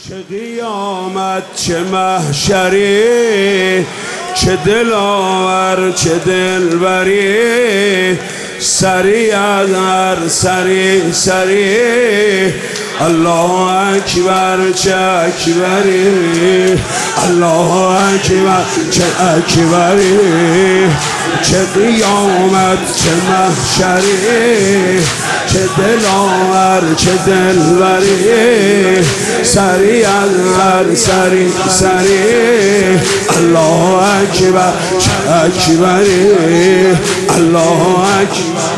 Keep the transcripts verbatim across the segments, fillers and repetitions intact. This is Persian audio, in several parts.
چه قیامت چه محشری، چه دلاور چه دلبری، سری از هر سری سری. الله اکبر چه اکبری، الله اکبر چه اکبری، چه قیامت چه محشری، چه دلاور چه دلبری، سری از هر سری سری. الله اکبر چه اکبری، الله اکبر.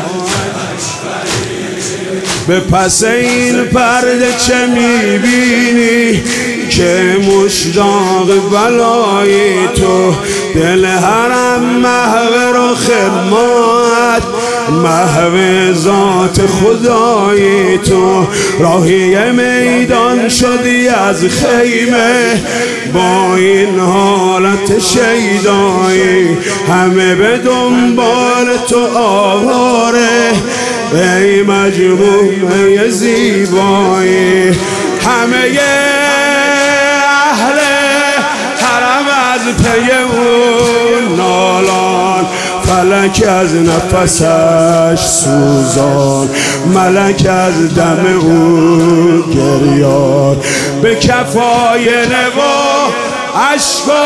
به پس این پرده چه میبینی که مشتاق بلای تو، دل حرم محو رخ مات، محو ذات خدای تو. راهی میدان شدی از خیمه با این حالت شیدایی، همه به دنبال تو آواره ای مجموعه زیبایی. همه اهل حرم از پی اون نالان، فلک از نفسش سوزان، ملک از دم او گریان. به کفای نوا عشق و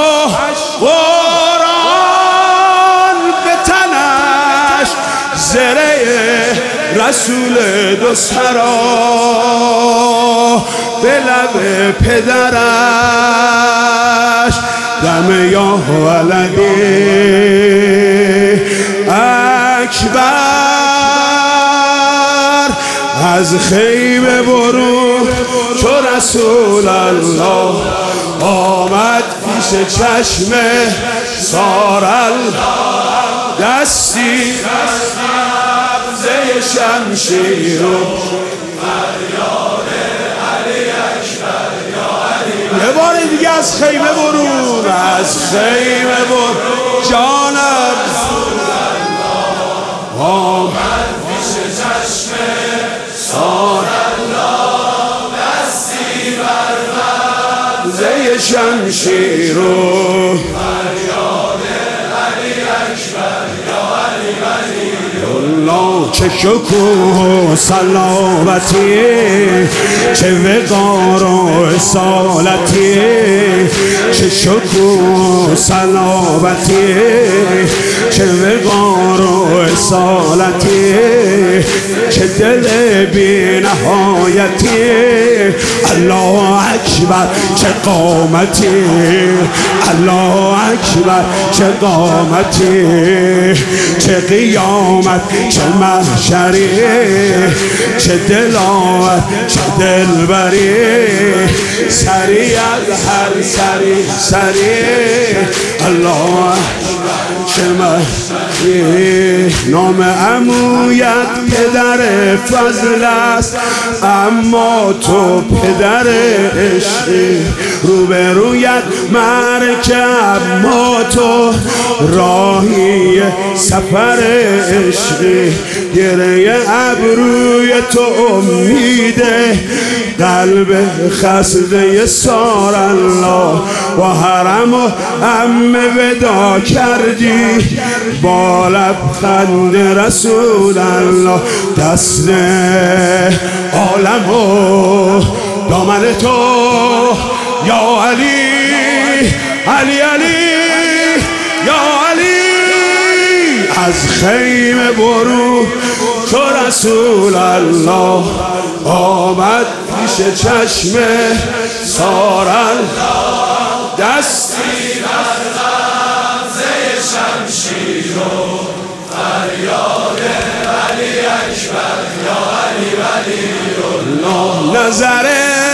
قرآن، به تنش زره رسول دو سرا، به لب پدرش دم یا ولدی اکبر. از خیمه برو چو رسول الله آمد پیش چشمه سارل، دستی شمشیر و فریاد علی اکبر یا علی. یه بار دیگه از خیمه برو، از خیمه برو جانم. آمد پیش چشمه سار الله، دستی بر غمزه شمشیر و فریاد علی اکبر یا علی علی. الله چه شکوه و سلامتی، چه وقار و اصالتی، چه شکوه و سلامتی، چه وقار و اصالتی، چه دل بی نهایتی. الله اکبر چه قامتی، الله اکبر چه قامتی، چه قیامت چه محشری، چه دلاور چه دلبری، سری از هر سری سری. الله چه محشری. نام عمویت پدر فضل است، اما تو پدر عشقی. روبرویت مرکب ما تو راهی سفر عشقی. گره ابروی تو امیده، قلب خسته سار الله. با حرم و عمه ودا کردی، با لبخند رسول الله. دست عالم و دامن تو یا علی علی علی یا علی. از خیمه برو تو رسول الله آمد پیش چشمه سار الله، دستی بر غمزه شمشیر و فریاد علی اکبر یا علی ولی الله. نظر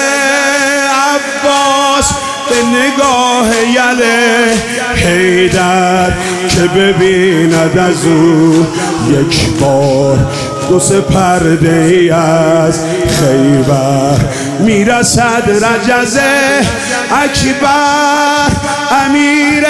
عباس به نگاه یله حیدر که ببیند از او یک بار دو سه پرده ای از خیبر. میرسد رجزه اکبر امیر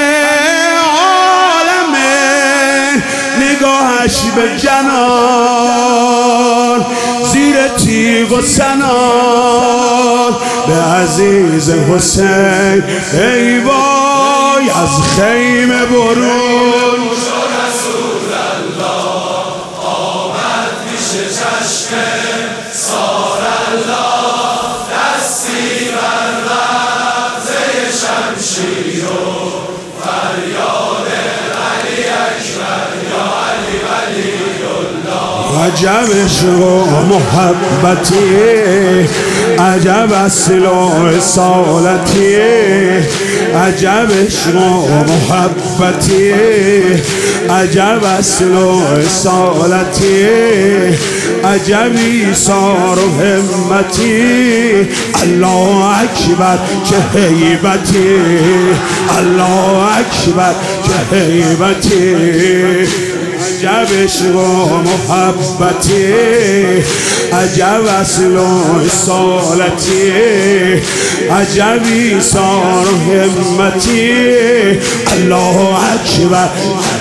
عالمه، نگاهش به جنان زیر تیغ و سنان به عزیز حسین ای وای از خیمه برون. رسول الله آمد پیش چشم سار الله، دستی بر ربضه شمشیر و فریاد علی اکبر یا علی ولی الله. عجب عشق و محبتی، عجب اصل و اصالتی، عجب عشق و محبتی، عجب اصل و اصالتی، عجب ایثار و همتی. الله اکبر چه هیبتی، الله اکبر چه هیبتی. عجب عشق و محبتی، عجب اصل و اصالتی، عجب ایثار و همتی. الله اکبر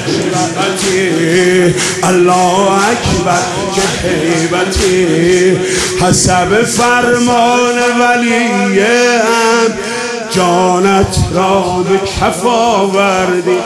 الله اکبر چه هیبتی. حسب فرمان ولیم جانت را به کف آوردی،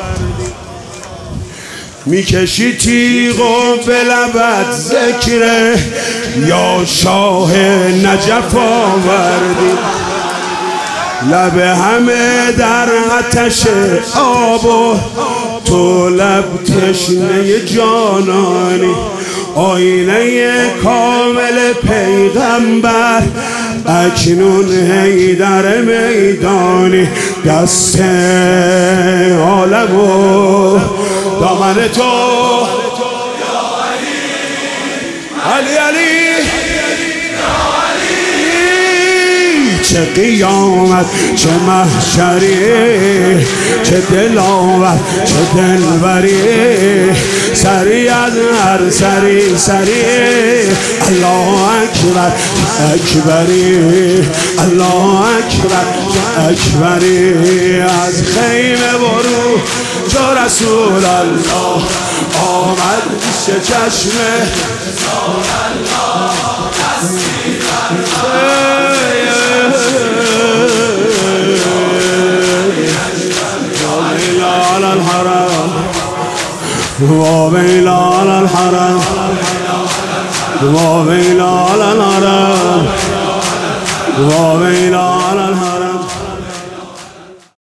میکشی تیغ و به لبت ذکر یا شاه نجف آوردی. لب همه در آتش آب و تو لب تشنه جانانی. آینه کامل پیغمبر اکنون حیدر میدانی. دست عالم و دامن تو علی علی چه قیامت چه محشری، چه دلاور چه دلبری. سری از هر سری سری الله اکبر اکبری، الله اکبر اکبری. از خیمه برو چو رسول الله آمد پیش چشم سار الله، دستی على الحرام وويل على الحرام وويل على الحرام وويل على الحرام.